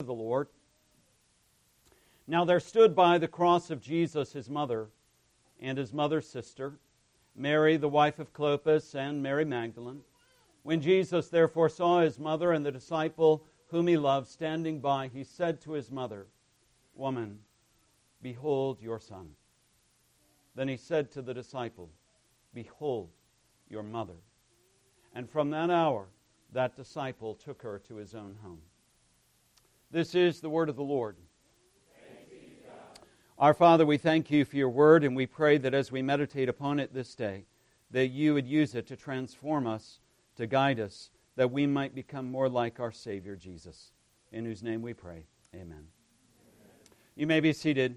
the Lord. Now there stood by the cross of Jesus his mother and his mother's sister, Mary the wife of Clopas, and Mary Magdalene. When Jesus therefore saw his mother and the disciple whom he loved standing by, he said to his mother, "Woman, behold your son." Then he said to the disciple, "Behold your mother." And from that hour, that disciple took her to his own home. This is the word of the Lord. Our Father, we thank you for your word, and we pray that as we meditate upon it this day, that you would use it to transform us, to guide us, that we might become more like our Savior Jesus, in whose name we pray. Amen. You may be seated.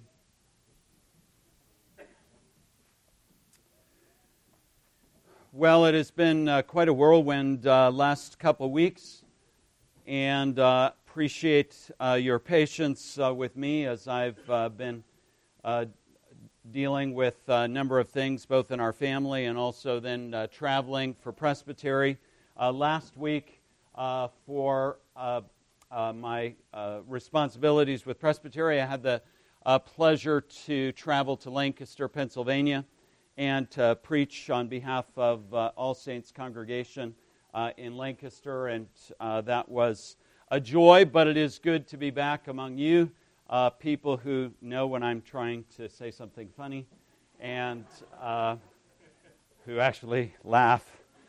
Well, it has been quite a whirlwind last couple of weeks, and appreciate your patience with me as I've been dealing with a number of things, both in our family and also then traveling for Presbytery. Last week, for my responsibilities with Presbytery, I had the pleasure to travel to Lancaster, Pennsylvania, and to preach on behalf of All Saints congregation in Lancaster, and that was a joy, but it is good to be back among you, people who know when I'm trying to say something funny, and who actually laugh.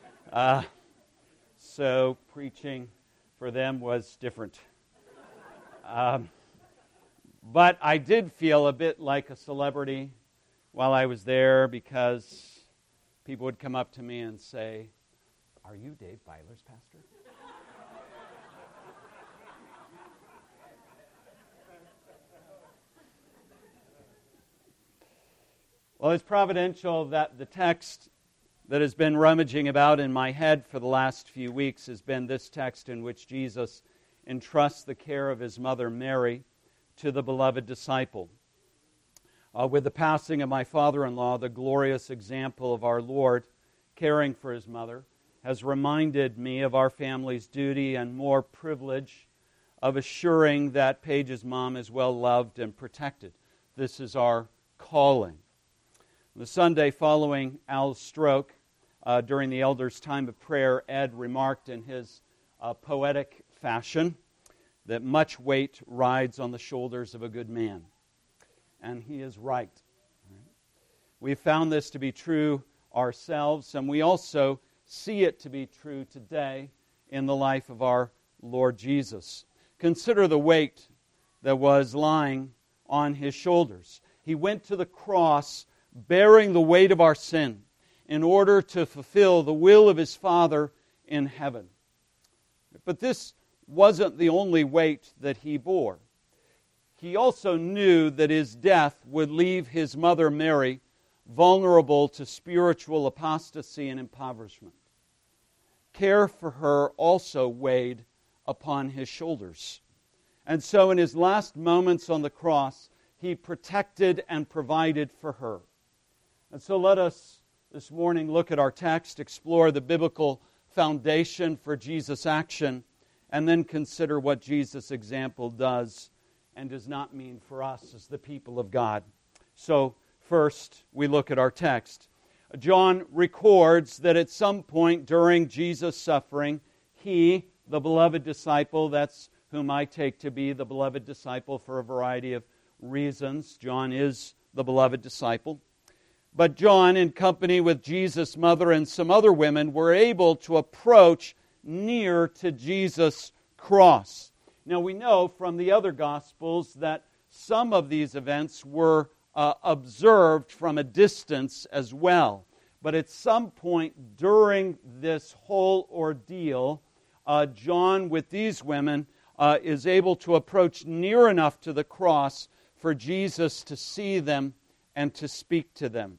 So preaching for them was different. But I did feel a bit like a celebrity while I was there, because people would come up to me and say, "Are you Dave Byler's pastor?" Well, it's providential that the text that has been rummaging about in my head for the last few weeks has been this text in which Jesus entrusts the care of his mother Mary to the beloved disciple. With the passing of my father-in-law, the glorious example of our Lord caring for his mother has reminded me of our family's duty and more privilege of assuring that Paige's mom is well loved and protected. This is our calling. The Sunday following Al's stroke, during the elders' time of prayer, Ed remarked in his poetic fashion that much weight rides on the shoulders of a good man. And he is right. We've found this to be true ourselves, and we also see it to be true today in the life of our Lord Jesus. Consider the weight that was lying on his shoulders. He went to the cross bearing the weight of our sin in order to fulfill the will of his Father in heaven. But this wasn't the only weight that he bore. He also knew that his death would leave his mother Mary vulnerable to spiritual apostasy and impoverishment. Care for her also weighed upon his shoulders. And so in his last moments on the cross, he protected and provided for her. And so let us this morning look at our text, explore the biblical foundation for Jesus' action, and then consider what Jesus' example does and does not mean for us as the people of God. So first, we look at our text. John records that at some point during Jesus' suffering, he, the beloved disciple, that's whom I take to be the beloved disciple for a variety of reasons. John is the beloved disciple. But John, in company with Jesus' mother and some other women, were able to approach near to Jesus' cross. Now we know from the other Gospels that some of these events were observed from a distance as well. But at some point during this whole ordeal, John, with these women, is able to approach near enough to the cross for Jesus to see them and to speak to them.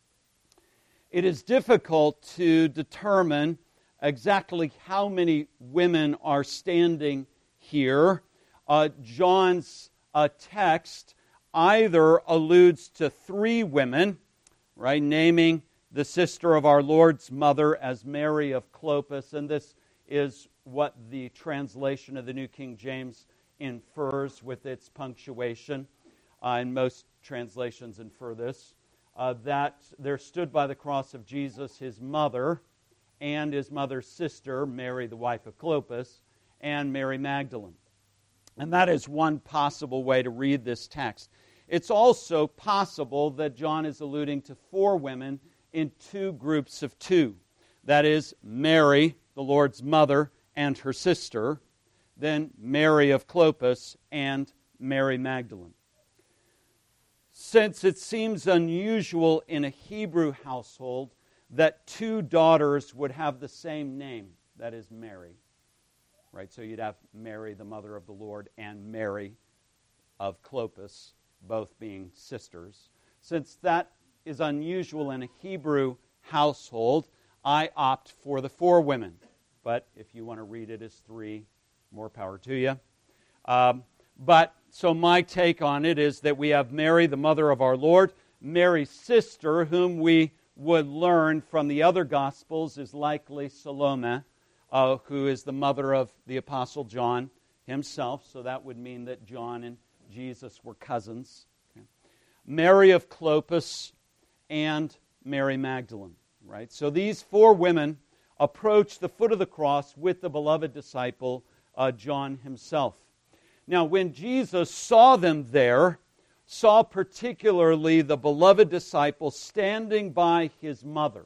It is difficult to determine exactly how many women are standing here. John's text either alludes to 3 women, right, naming the sister of our Lord's mother as Mary of Clopas, and this is what the translation of the New King James infers with its punctuation, and most translations infer this, that there stood by the cross of Jesus his mother and his mother's sister, Mary, the wife of Clopas, and Mary Magdalene. And that is one possible way to read this text. It's also possible that John is alluding to 4 women in 2 groups of 2. That is, Mary, the Lord's mother, and her sister, then Mary of Clopas, and Mary Magdalene. Since it seems unusual in a Hebrew household that 2 daughters would have the same name, that is Mary, right? So you'd have Mary, the mother of the Lord, and Mary of Clopas, both being sisters. Since that is unusual in a Hebrew household, I opt for the 4 women. But if you want to read it as 3, more power to you. So my take on it is that we have Mary, the mother of our Lord. Mary's sister, whom we would learn from the other Gospels, is likely Salome, who is the mother of the Apostle John himself. So that would mean that John and Jesus were cousins. Okay. Mary of Clopas and Mary Magdalene. Right? So these 4 women approach the foot of the cross with the beloved disciple, John himself. Now, when Jesus saw them there, saw particularly the beloved disciple standing by his mother.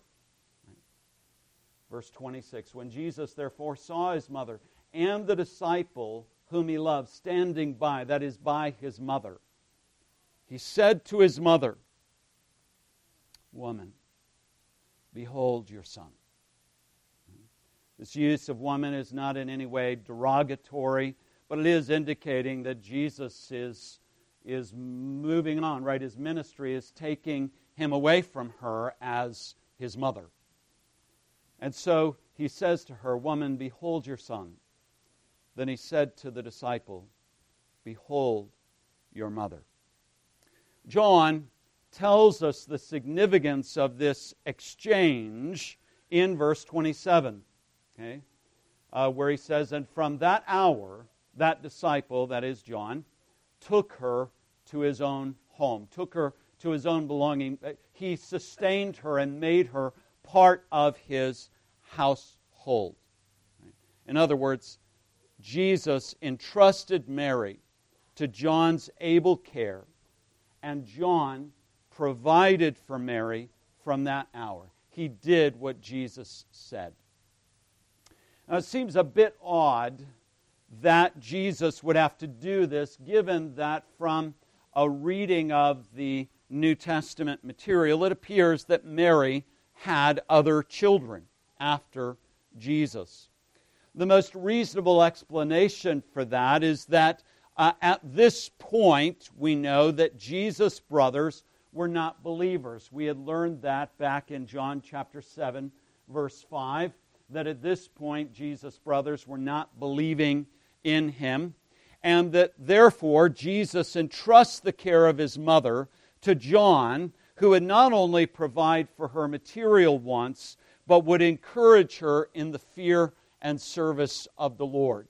Verse 26, when Jesus therefore saw his mother and the disciple whom he loved standing by, that is, by his mother, he said to his mother, "Woman, behold your son." This use of woman is not in any way derogatory, but it is indicating that Jesus is moving on, right? His ministry is taking him away from her as his mother. And so he says to her, "Woman, behold your son." Then he said to the disciple, "Behold your mother." John tells us the significance of this exchange in verse 27, okay, where he says, "And from that hour, that disciple," that is John, "took her to his own home," took her to his own belonging. He sustained her and made her part of his household. In other words, Jesus entrusted Mary to John's able care, and John provided for Mary from that hour. He did what Jesus said. Now, it seems a bit odd that Jesus would have to do this, given that from a reading of the New Testament material, it appears that Mary had other children after Jesus. The most reasonable explanation for that is that at this point, we know that Jesus' brothers were not believers. We had learned that back in John chapter 7, verse 5, that at this point, Jesus' brothers were not believing in him, and that therefore Jesus entrusts the care of his mother to John, who would not only provide for her material wants, but would encourage her in the fear and service of the Lord.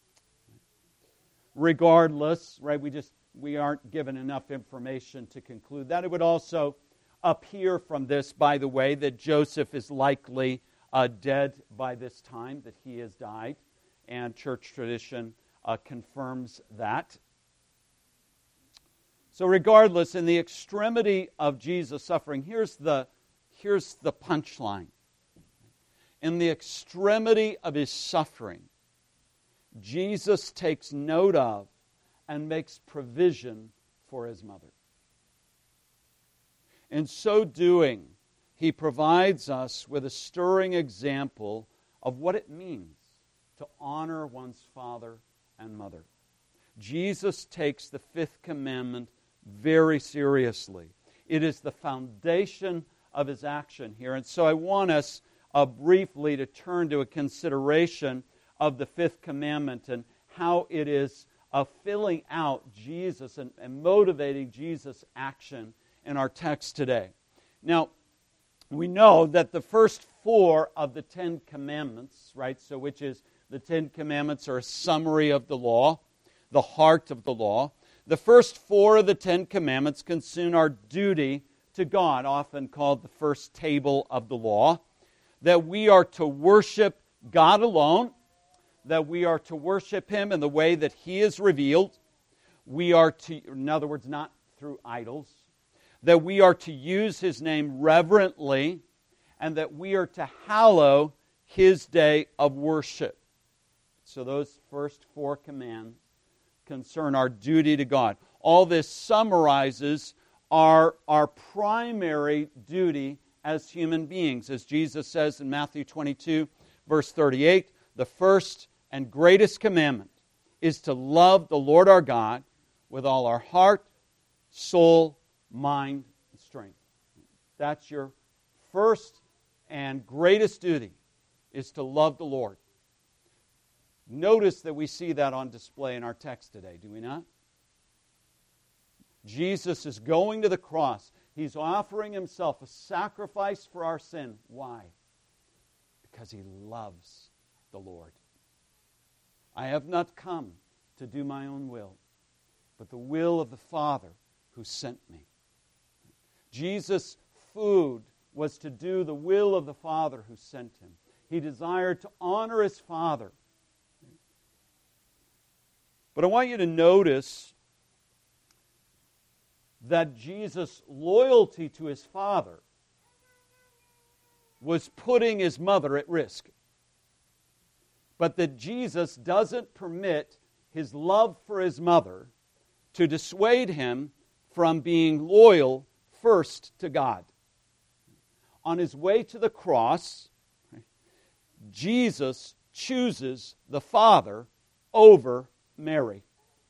Regardless, right, we aren't given enough information to conclude that. It would also appear from this, by the way, that Joseph is likely dead by this time, that he has died, and church tradition confirms that. So regardless, in the extremity of Jesus' suffering, here's the punchline. In the extremity of his suffering, Jesus takes note of and makes provision for his mother. In so doing, he provides us with a stirring example of what it means to honor one's father and mother. Jesus takes the 5th commandment very seriously. It is the foundation of his action here. And so I want us briefly to turn to a consideration of the 5th commandment and how it is filling out Jesus and motivating Jesus' action in our text today. Now, we know that the first 4 of the 10 commandments, right, so which is the 10 commandments are a summary of the law. the heart of the law. The first 4 of the 10 commandments concern our duty to God, often called the first table of the law, that we are to worship God alone, that we are to worship Him in the way that He is revealed. We are to, in other words, not through idols, that we are to use His name reverently, and that we are to hallow His day of worship. So those first 4 commands concern our duty to God. All this summarizes our primary duty as human beings. As Jesus says in Matthew 22, verse 38, the first and greatest commandment is to love the Lord our God with all our heart, soul, mind, and strength. That's your first and greatest duty, is to love the Lord. Notice that we see that on display in our text today, do we not? Jesus is going to the cross. He's offering Himself a sacrifice for our sin. Why? Because He loves the Lord. I have not come to do my own will, but the will of the Father who sent me. Jesus' food was to do the will of the Father who sent Him. He desired to honor His Father. But I want you to notice that Jesus' loyalty to His Father was putting His mother at risk. But that Jesus doesn't permit His love for His mother to dissuade Him from being loyal first to God. On His way to the cross, Jesus chooses the Father over Mary.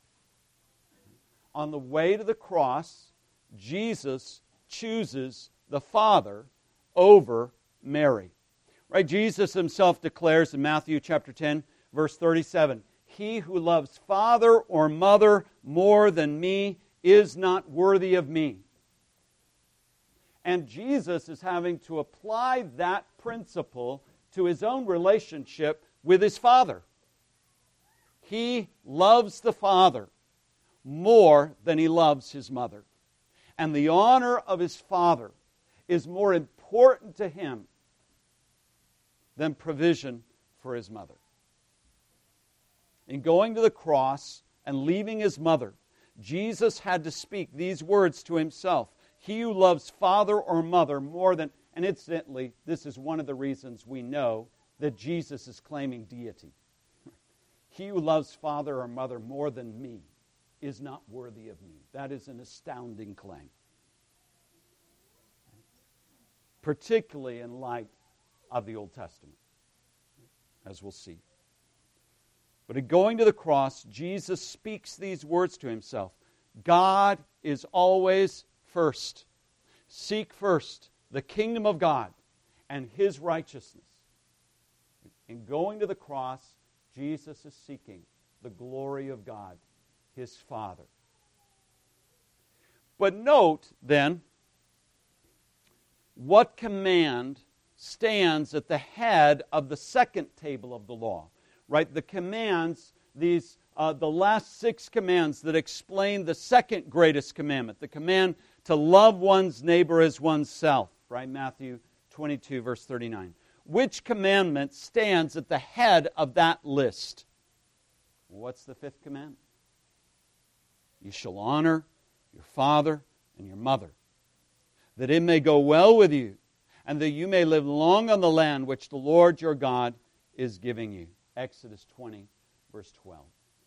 On the way to the cross, Jesus chooses the Father over Mary. Right? Jesus Himself declares in Matthew chapter 10, verse 37, "He who loves father or mother more than me is not worthy of me." And Jesus is having to apply that principle to His own relationship with His Father. He loves the Father more than He loves His mother. And the honor of His Father is more important to Him than provision for His mother. In going to the cross and leaving His mother, Jesus had to speak these words to Himself. He who loves father or mother more than... And incidentally, this is one of the reasons we know that Jesus is claiming deity. He who loves father or mother more than me is not worthy of me. That is an astounding claim. Particularly in light of the Old Testament, as we'll see. But in going to the cross, Jesus speaks these words to Himself. God is always first. Seek first the kingdom of God and His righteousness. In going to the cross, Jesus is seeking the glory of God, His Father. But note, then, what command stands at the head of the second table of the law. Right? The commands, the last 6 commands that explain the second greatest commandment, the command to love one's neighbor as oneself. Right? Matthew 22, verse 39. Which commandment stands at the head of that list? What's the 5th commandment? You shall honor your father and your mother, that it may go well with you, and that you may live long on the land which the Lord your God is giving you. Exodus 20, verse 12.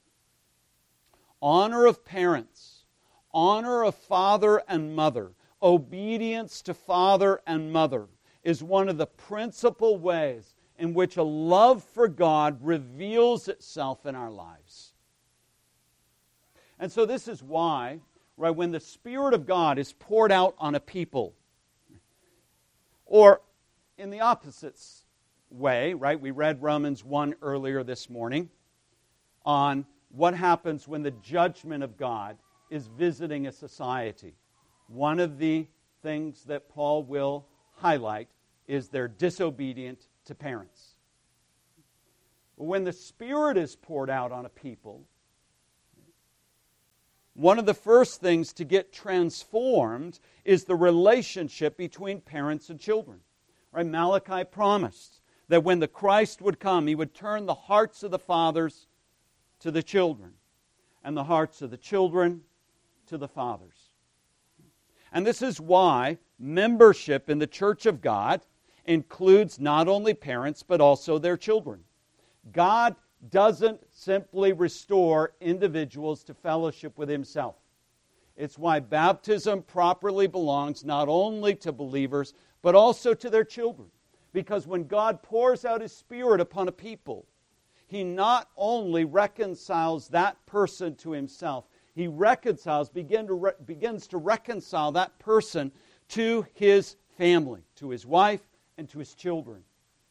Honor of parents, honor of father and mother, obedience to father and mother is one of the principal ways in which a love for God reveals itself in our lives. And so this is why, right, when the Spirit of God is poured out on a people, or in the opposite way, right, we read Romans 1 earlier this morning on what happens when the judgment of God is visiting a society. One of the things that Paul will highlight is they're disobedient to parents. When the Spirit is poured out on a people, one of the first things to get transformed is the relationship between parents and children. Right? Malachi promised that when the Christ would come, He would turn the hearts of the fathers to the children, and the hearts of the children to the fathers. And this is why membership in the Church of God includes not only parents, but also their children. God doesn't simply restore individuals to fellowship with Himself. It's why baptism properly belongs not only to believers, but also to their children. Because when God pours out His Spirit upon a people, He not only reconciles that person to Himself, He begins to reconcile that person to his family, to his wife, and to his children.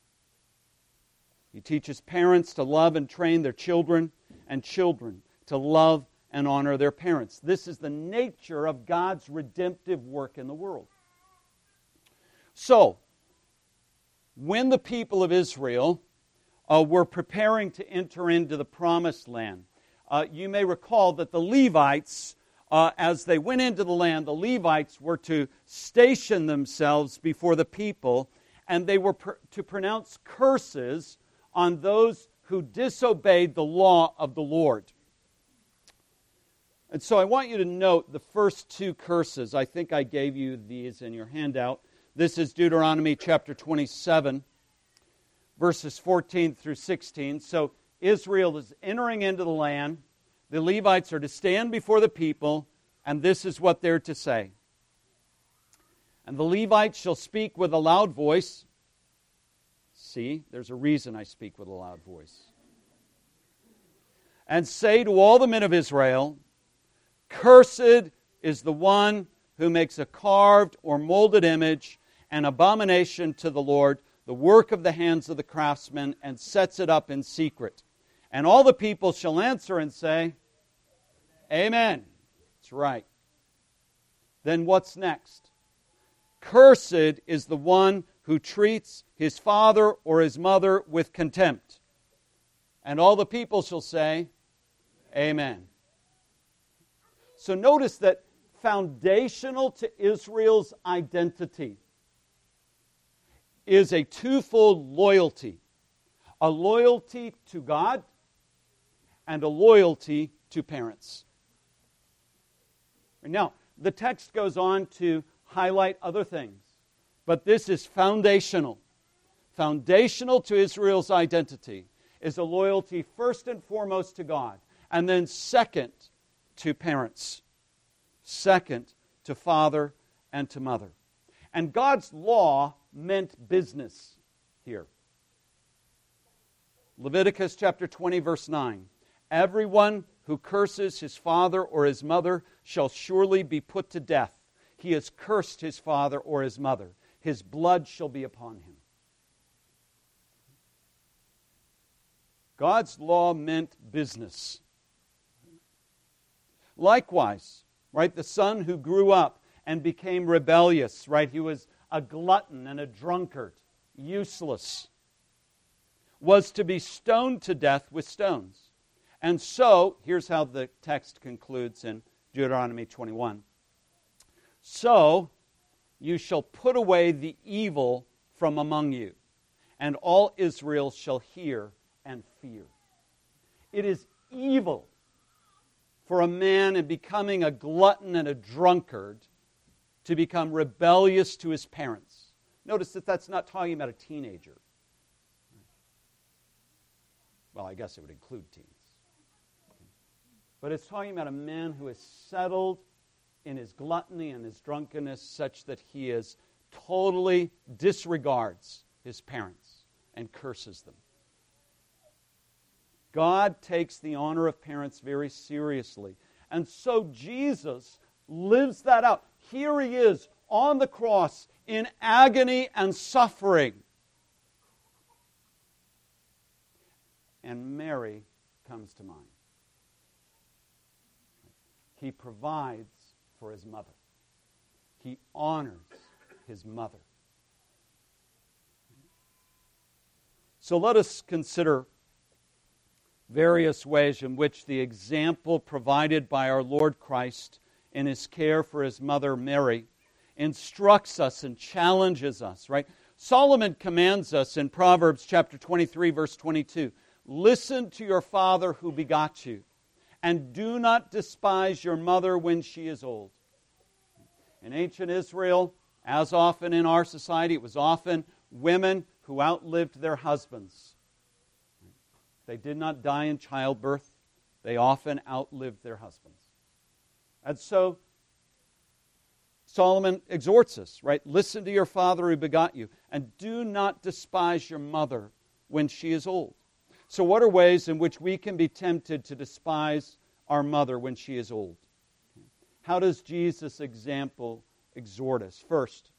He teaches parents to love and train their children, and children to love and honor their parents. This is the nature of God's redemptive work in the world. So, when the people of Israel were preparing to enter into the Promised Land, you may recall that the Levites, as they went into the land, the Levites were to station themselves before the people, and they were to pronounce curses on those who disobeyed the law of the Lord. And so I want you to note the first two curses. I think I gave you these in your handout. This is Deuteronomy chapter 27, verses 14 through 16. So Israel is entering into the land. The Levites are to stand before the people, and this is what they're to say. And the Levites shall speak with a loud voice. See, there's a reason I speak with a loud voice. And say to all the men of Israel, cursed is the one who makes a carved or molded image, an abomination to the Lord, the work of the hands of the craftsman, and sets it up in secret. And all the people shall answer and say, Amen. That's right. Then what's next? Cursed is the one who treats his father or his mother with contempt. And all the people shall say, Amen. So notice that foundational to Israel's identity is a twofold loyalty. A loyalty to God and a loyalty to parents. Now, the text goes on to highlight other things, but this is foundational. Foundational to Israel's identity is a loyalty first and foremost to God, and then second to parents, second to father and to mother. And God's law meant business here. Leviticus chapter 20, verse 9. Everyone who curses his father or his mother shall surely be put to death. He has cursed his father or his mother. His blood shall be upon him. God's law meant business. Likewise, right, the son who grew up and became rebellious, right, he was a glutton and a drunkard, useless, was to be stoned to death with stones. And so, here's how the text concludes in Deuteronomy 21. So, you shall put away the evil from among you, and all Israel shall hear and fear. It is evil for a man in becoming a glutton and a drunkard to become rebellious to his parents. Notice that that's not talking about a teenager. Well, I guess it would include teens. But it's talking about a man who is settled in his gluttony and his drunkenness such that he is totally disregards his parents and curses them. God takes the honor of parents very seriously. And so Jesus lives that out. Here he is on the cross in agony and suffering. And Mary comes to mind. He provides for his mother. He honors his mother. So let us consider various ways in which the example provided by our Lord Christ in His care for His mother Mary instructs us and challenges us, right? Solomon commands us in Proverbs chapter 23, verse 22, "Listen to your father who begot you, and do not despise your mother when she is old." In ancient Israel, as often in our society, it was often women who outlived their husbands. If they did not die in childbirth, they often outlived their husbands. And so Solomon exhorts us, right? Listen to your father who begot you, and do not despise your mother when she is old. So what are ways in which we can be tempted to despise our mother when she is old? How does Jesus' example exhort us? First,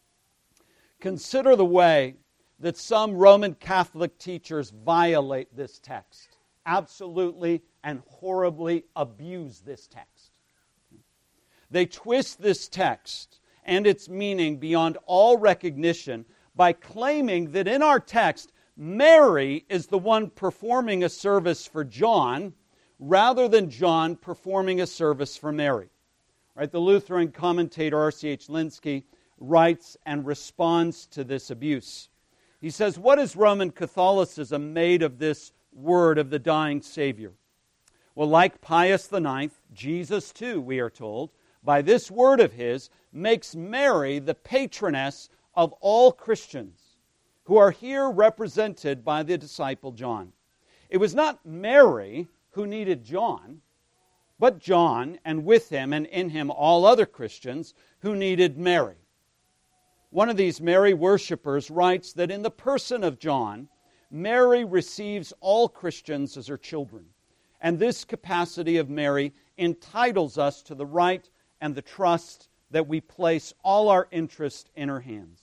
consider the way that some Roman Catholic teachers violate this text, absolutely and horribly abuse this text. They twist this text and its meaning beyond all recognition by claiming that in our text, Mary is the one performing a service for John rather than John performing a service for Mary. Right? The Lutheran commentator R.C.H. Lenski writes and responds to this abuse. He says, "What is Roman Catholicism made of this word of the dying Savior?" Well, like Pius IX, Jesus too, we are told, by this word of his, makes Mary the patroness of all Christians, who are here represented by the disciple John. It was not Mary who needed John, but John, and with him and in him all other Christians who needed Mary. One of these Mary worshippers writes that in the person of John, Mary receives all Christians as her children. And this capacity of Mary entitles us to the right and the trust that we place all our interest in her hands.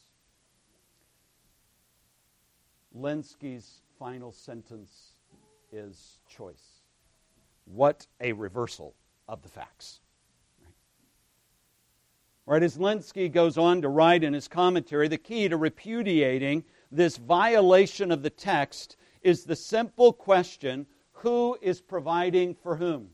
Lenski's final sentence is choice. What a reversal of the facts. Right, as Lenski goes on to write in his commentary, the key to repudiating this violation of the text is the simple question, who is providing for whom?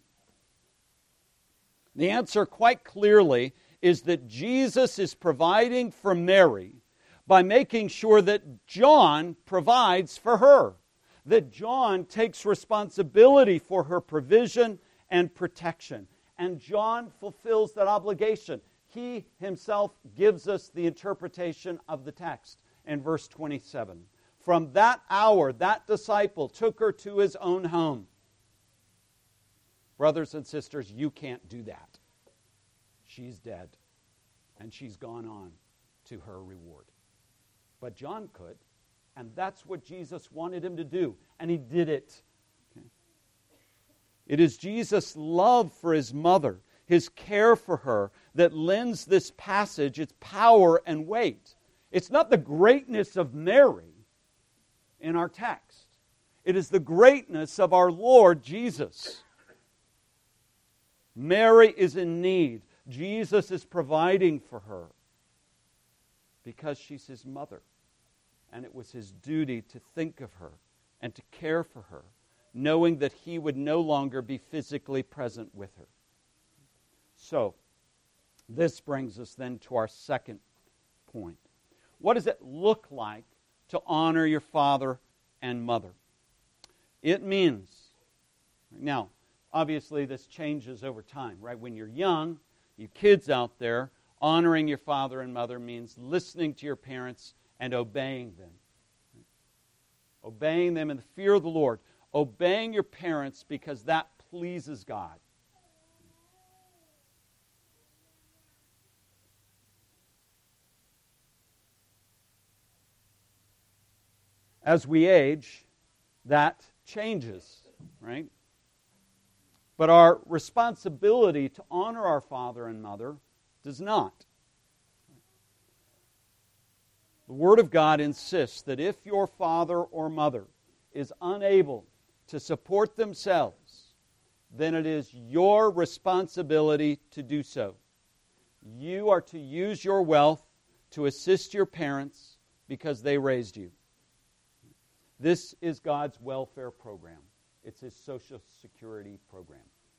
The answer quite clearly is that Jesus is providing for Mary by making sure that John provides for her, that John takes responsibility for her provision and protection, and John fulfills that obligation. He himself gives us the interpretation of the text in verse 27. From that hour, that disciple took her to his own home. Brothers and sisters, you can't do that. She's dead, and she's gone on to her reward. But John could, and that's what Jesus wanted him to do, and he did it. Okay. It is Jesus' love for his mother, his care for her, that lends this passage its power and weight. It's not the greatness of Mary in our text. It is the greatness of our Lord Jesus. Mary is in need. Jesus is providing for her because she's his mother. And it was his duty to think of her and to care for her, knowing that he would no longer be physically present with her. So, this brings us then to our second point. What does it look like to honor your father and mother? It means, now, obviously this changes over time, right? When you're young, you kids out there, honoring your father and mother means listening to your parents and obeying them. Obeying them in the fear of the Lord. Obeying your parents because that pleases God. As we age, that changes, right? But our responsibility to honor our father and mother does not. The Word of God insists that if your father or mother is unable to support themselves, then it is your responsibility to do so. You are to use your wealth to assist your parents because they raised you. This is God's welfare program. It's his Social Security program.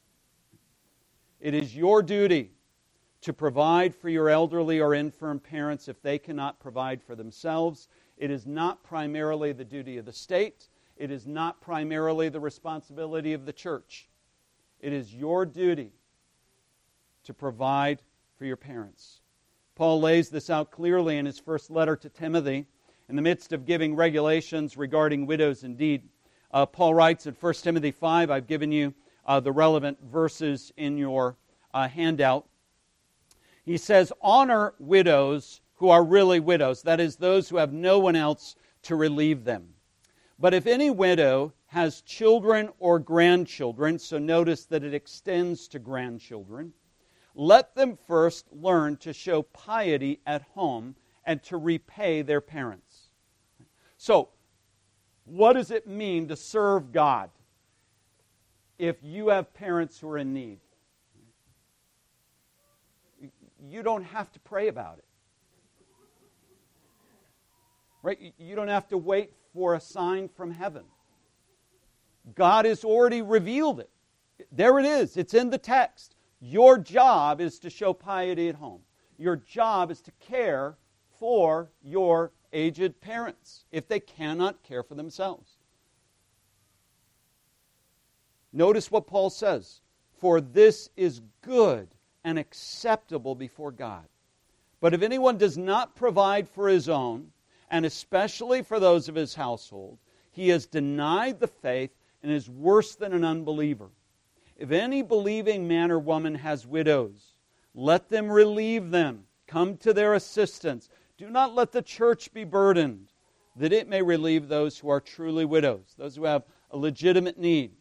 It is your duty to provide for your elderly or infirm parents if they cannot provide for themselves. It is not primarily the duty of the state. It is not primarily the responsibility of the church. It is your duty to provide for your parents. Paul lays this out clearly in his first letter to Timothy. In the midst of giving regulations regarding widows indeed, Paul writes in 1 Timothy 5, I've given you the relevant verses in your handout. He says, honor widows who are really widows, that is, those who have no one else to relieve them. But if any widow has children or grandchildren, so notice that it extends to grandchildren, let them first learn to show piety at home and to repay their parents. So, what does it mean to serve God if you have parents who are in need? You don't have to pray about it. Right? You don't have to wait for a sign from heaven. God has already revealed it. There it is. It's in the text. Your job is to show piety at home. Your job is to care for your aged parents if they cannot care for themselves. Notice what Paul says. For this is good and acceptable before God. But if anyone does not provide for his own, and especially for those of his household, he has denied the faith and is worse than an unbeliever. If any believing man or woman has widows, let them relieve them. Come to their assistance. Do not let the church be burdened, that it may relieve those who are truly widows, those who have a legitimate need.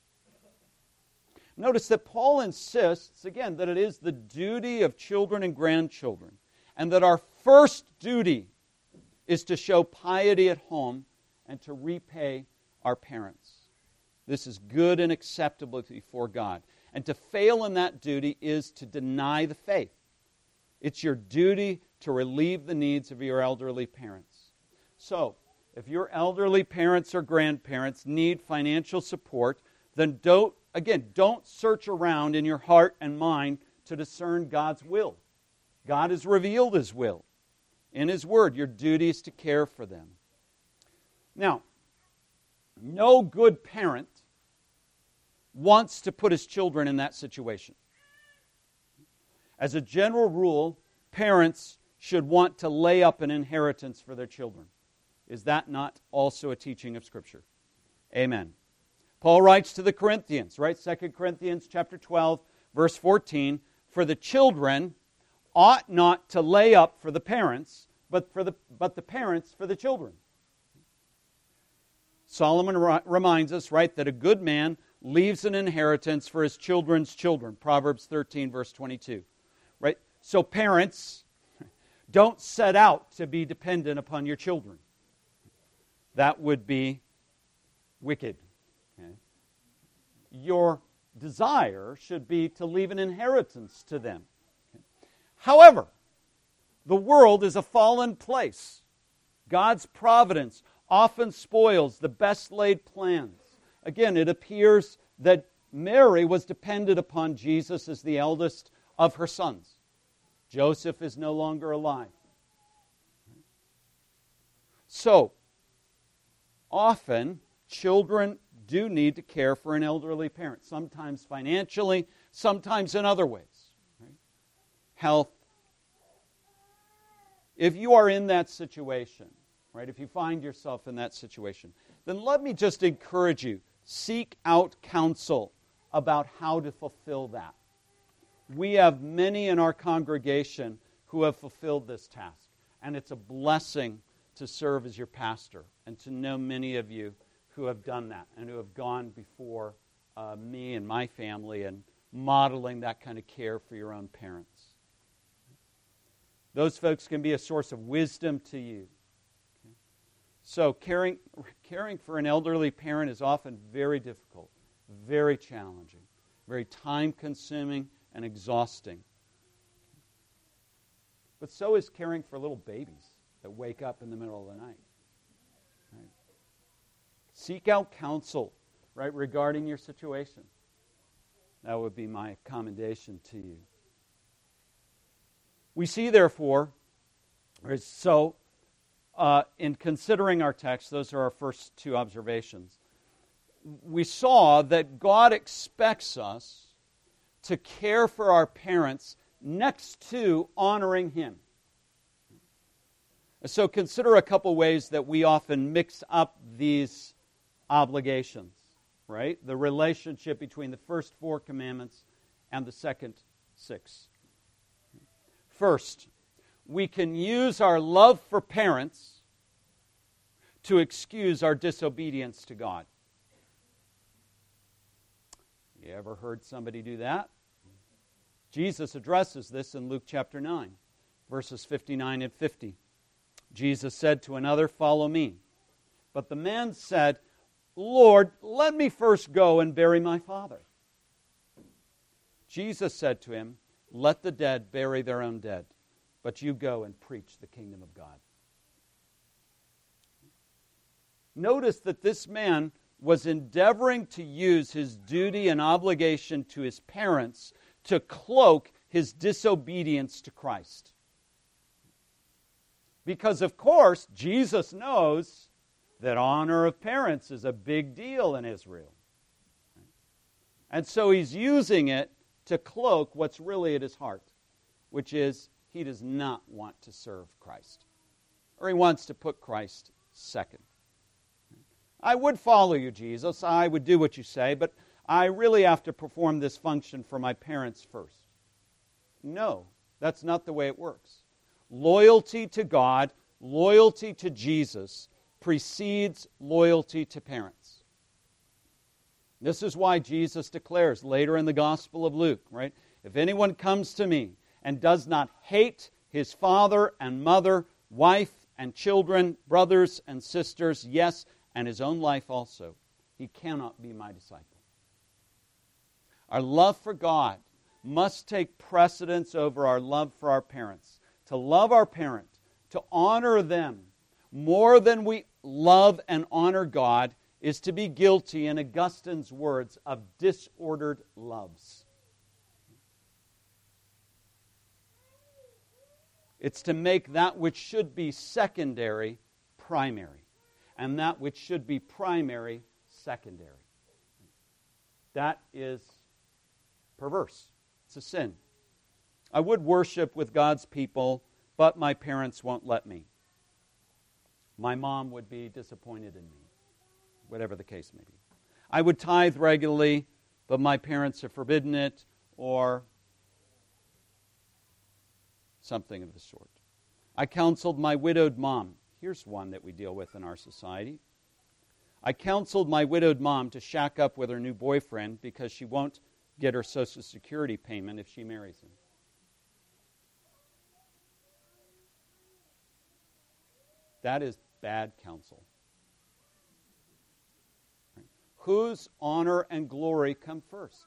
Notice that Paul insists, again, that it is the duty of children and grandchildren, and that our first duty is to show piety at home and to repay our parents. This is good and acceptable before God. And to fail in that duty is to deny the faith. It's your duty to relieve the needs of your elderly parents. So, if your elderly parents or grandparents need financial support, then don't search around in your heart and mind to discern God's will. God has revealed His will in His Word. Your duty is to care for them. Now, no good parent wants to put his children in that situation. As a general rule, parents should want to lay up an inheritance for their children. Is that not also a teaching of Scripture? Amen. Paul writes to the Corinthians, right? 2 Corinthians chapter 12, verse 14, for the children ought not to lay up for the parents, but the parents for the children. Solomon reminds us, right, that a good man leaves an inheritance for his children's children. Proverbs 13, verse 22. Right? So parents, don't set out to be dependent upon your children. That would be wicked. Okay? Your desire should be to leave an inheritance to them. Okay? However, the world is a fallen place. God's providence often spoils the best laid plans. Again, it appears that Mary was dependent upon Jesus as the eldest of her sons. Joseph is no longer alive. So, often, children do need to care for an elderly parent, sometimes financially, sometimes in other ways. Right? Health. If you are in that situation, right, if you find yourself in that situation, then let me just encourage you, seek out counsel about how to fulfill that. We have many in our congregation who have fulfilled this task, and it's a blessing to serve as your pastor and to know many of you who have done that and who have gone before me and my family and modeling that kind of care for your own parents. Those folks can be a source of wisdom to you. So caring for an elderly parent is often very difficult, very challenging, very time-consuming and exhausting. But so is caring for little babies that wake up in the middle of the night. Right? Seek out counsel right, regarding your situation. That would be my commendation to you. We see, therefore, in considering our text, those are our first two observations. We saw that God expects us to care for our parents next to honoring Him. So consider a couple ways that we often mix up these obligations, right? The relationship between the first 4 commandments and the second 6. First, we can use our love for parents to excuse our disobedience to God. You ever heard somebody do that? Jesus addresses this in Luke chapter 9, verses 59 and 50. Jesus said to another, "Follow me." But the man said, "Lord, let me first go and bury my father." Jesus said to him, "Let the dead bury their own dead, but you go and preach the kingdom of God." Notice that this man was endeavoring to use his duty and obligation to his parents to cloak his disobedience to Christ. Because, of course, Jesus knows that honor of parents is a big deal in Israel. And so he's using it to cloak what's really at his heart, which is he does not want to serve Christ. Or he wants to put Christ second. I would follow you, Jesus. I would do what you say, but I really have to perform this function for my parents first. No, that's not the way it works. Loyalty to God, loyalty to Jesus precedes loyalty to parents. This is why Jesus declares later in the Gospel of Luke, right? If anyone comes to me and does not hate his father and mother, wife and children, brothers and sisters, yes, and his own life also, he cannot be my disciple. Our love for God must take precedence over our love for our parents. To love our parent, to honor them more than we love and honor God is to be guilty, in Augustine's words, of disordered loves. It's to make that which should be secondary primary, and that which should be primary secondary. That is perverse. It's a sin. I would worship with God's people, but my parents won't let me. My mom would be disappointed in me, whatever the case may be. I would tithe regularly, but my parents have forbidden it, or something of the sort. I counseled my widowed mom. Here's one that we deal with in our society. I counseled my widowed mom to shack up with her new boyfriend because she won't get her Social Security payment if she marries him. That is bad counsel. Right? Whose honor and glory come first?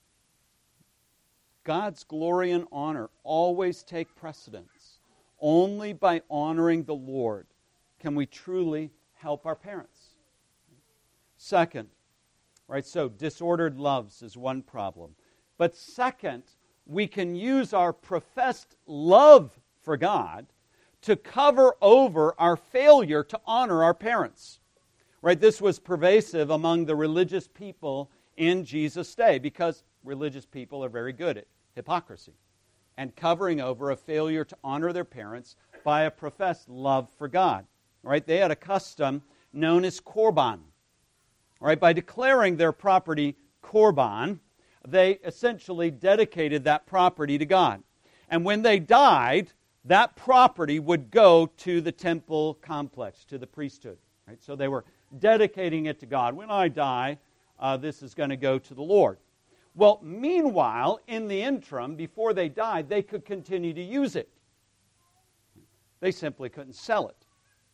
God's glory and honor always take precedence. Only by honoring the Lord can we truly help our parents. Second, right, so disordered loves is one problem. But second, we can use our professed love for God to cover over our failure to honor our parents. Right, this was pervasive among the religious people in Jesus' day, because religious people are very good at hypocrisy and covering over a failure to honor their parents by a professed love for God. Right, they had a custom known as korban. Right, by declaring their property korban, they essentially dedicated that property to God. And when they died, that property would go to the temple complex, to the priesthood. Right? So they were dedicating it to God. When I die, this is going to go to the Lord. Well, meanwhile, in the interim, before they died, they could continue to use it. They simply couldn't sell it.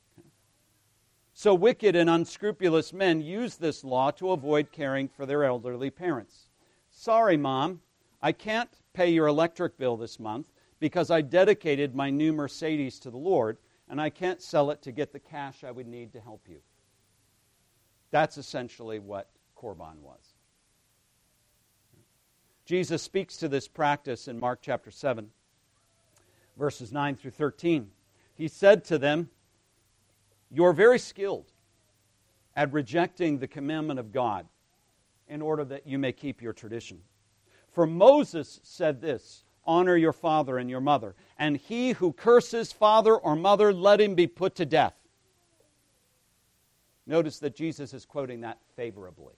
So wicked and unscrupulous men use this law to avoid caring for their elderly parents. Sorry, Mom, I can't pay your electric bill this month because I dedicated my new Mercedes to the Lord, and I can't sell it to get the cash I would need to help you. That's essentially what Korban was. Jesus speaks to this practice in Mark chapter 7, verses 9 through 13. He said to them, "You're very skilled at rejecting the commandment of God in order that you may keep your tradition. For Moses said this, 'Honor your father and your mother, and he who curses father or mother, let him be put to death.'" Notice that Jesus is quoting that favorably.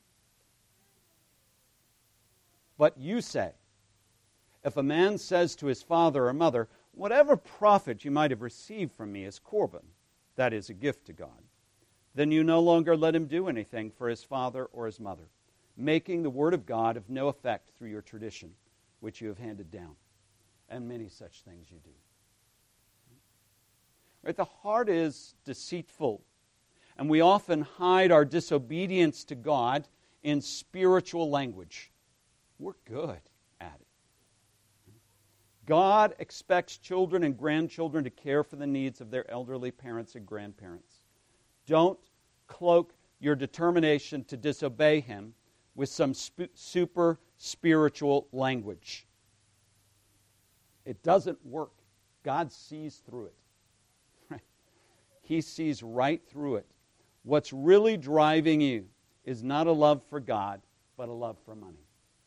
"But you say, if a man says to his father or mother, 'Whatever profit you might have received from me is Korban,' that is a gift to God, then you no longer let him do anything for his father or his mother, making the word of God of no effect through your tradition, which you have handed down. And many such things you do." Right? The heart is deceitful, and we often hide our disobedience to God in spiritual language. We're good at it. God expects children and grandchildren to care for the needs of their elderly parents and grandparents. Don't cloak your determination to disobey Him with some super spiritual language. It doesn't work. God sees through it. Right? He sees right through it. What's really driving you is not a love for God, but a love for money.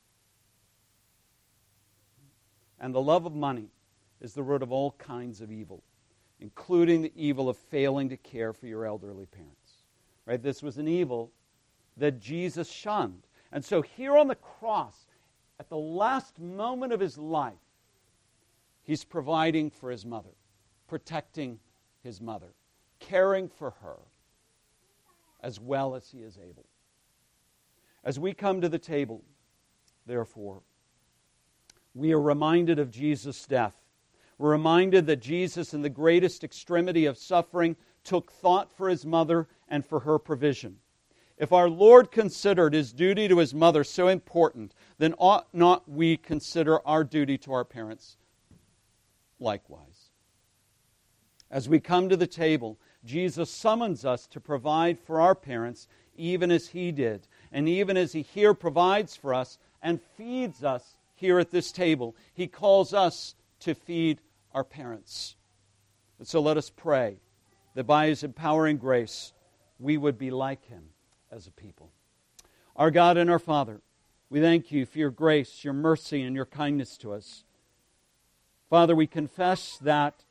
And the love of money is the root of all kinds of evil, including the evil of failing to care for your elderly parents. Right? This was an evil that Jesus shunned. And so here on the cross, at the last moment of His life, He's providing for His mother, protecting His mother, caring for her as well as He is able. As we come to the table, therefore, we are reminded of Jesus' death. We're reminded that Jesus, in the greatest extremity of suffering, took thought for His mother and for her provision. If our Lord considered His duty to His mother so important, then ought not we consider our duty to our parents likewise? As we come to the table, Jesus summons us to provide for our parents even as He did, and even as He here provides for us and feeds us here at this table, He calls us to feed our parents. And so let us pray that by His empowering grace, we would be like Him as a people. Our God and our Father, we thank You for Your grace, Your mercy, and Your kindness to us. Father, we confess that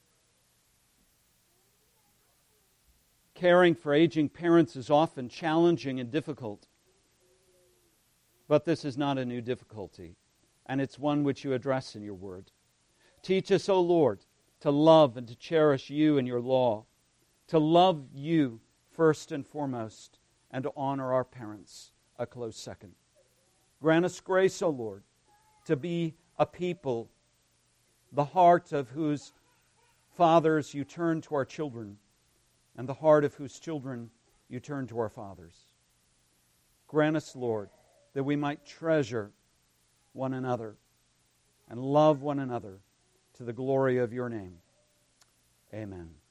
caring for aging parents is often challenging and difficult. But this is not a new difficulty, and it's one which You address in Your Word. Teach us, O Lord, to love and to cherish You and Your law, to love You first and foremost, and to honor our parents a close second. Grant us grace, O Lord, to be a people, the heart of whose fathers You turn to our children, and the heart of whose children You turn to our fathers. Grant us, Lord, that we might treasure one another and love one another to the glory of Your name. Amen.